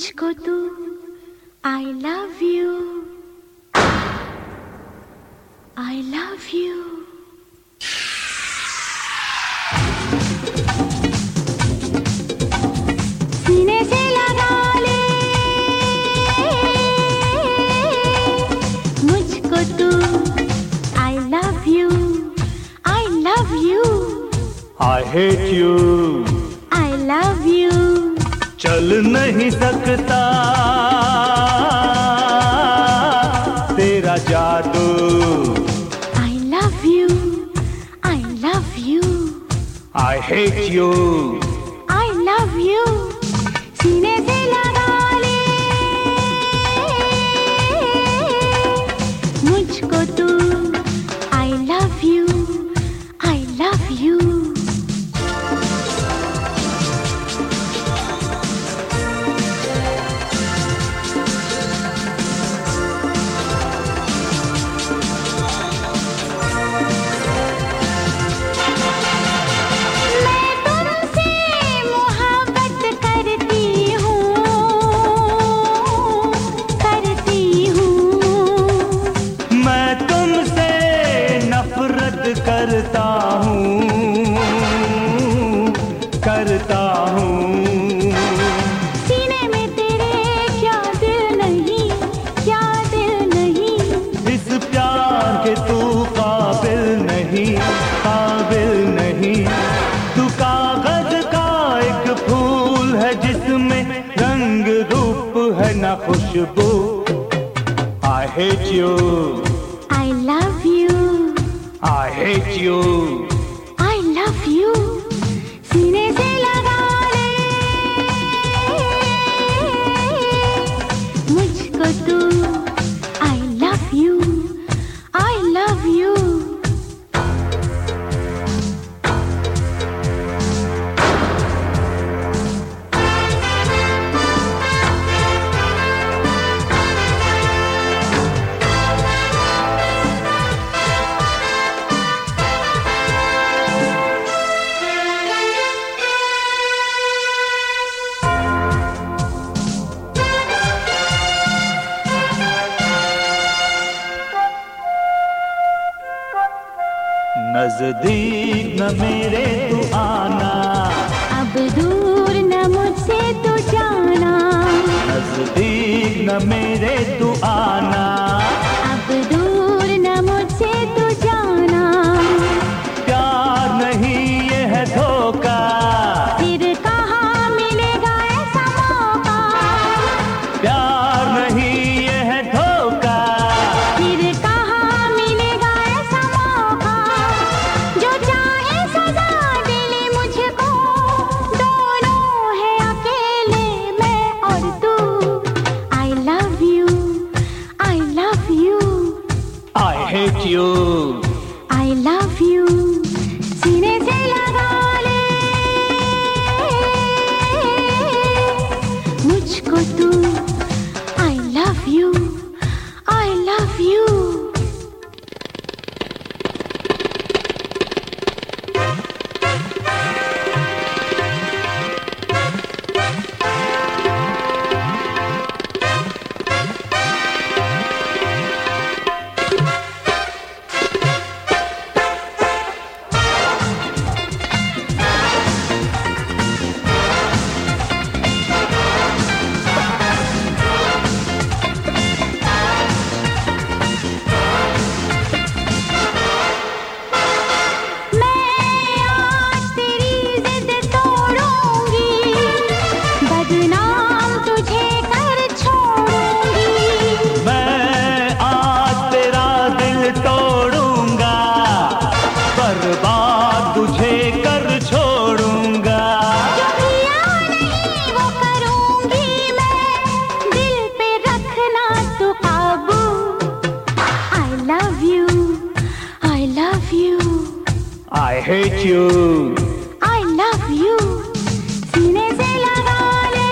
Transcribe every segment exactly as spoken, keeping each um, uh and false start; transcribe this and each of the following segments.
मुझको तू I love you, I love you. सीने से लगा ले मुझको तू I love you, I love you. I hate you, I love you. चल नहीं सकता तेरा जादू। I love you, I love you. I hate you, I love you. सीने से लगा ले मुझको तू I love you, I love you. करता हूँ, करता हूँ। सीने में तेरे क्या दिल नहीं, क्या दिल नहीं। इस प्यार के तू काबिल नहीं, काबिल नहीं। तू कागज का एक फूल है जिसमें रंग रूप है ना खुशबू। I hate you, I love you, I hate you, I love you। सीने से लगा ले मुझको तू I love you, I love you। नजदीक न मेरे तू आना, अब दूर न मुझसे तू जाना। नजदीक न मेरे तू आना, अब दूर न मुझसे तू जाना। प्यार नहीं ये है धोखा, फिर कहाँ मिलेगा ऐसा मौका। प्यार नहीं ये है धोखा, फिर कहाँ मिलेगा ऐसा मौका। जो चाहे सजा दिले मुझको, दोनों है अकेले मैं और तू। I love you, I love you, I hate you, I love you। सीने से लगा ले मुझको तू I love you, I love you। I hate you, I love you। सीने से लगा ले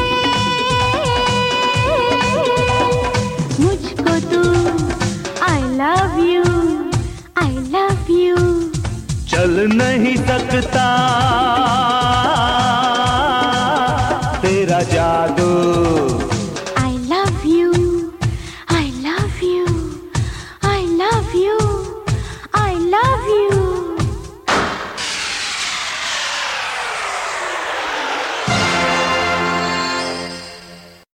मुझको तू I love you, I love you। चल नहीं सकता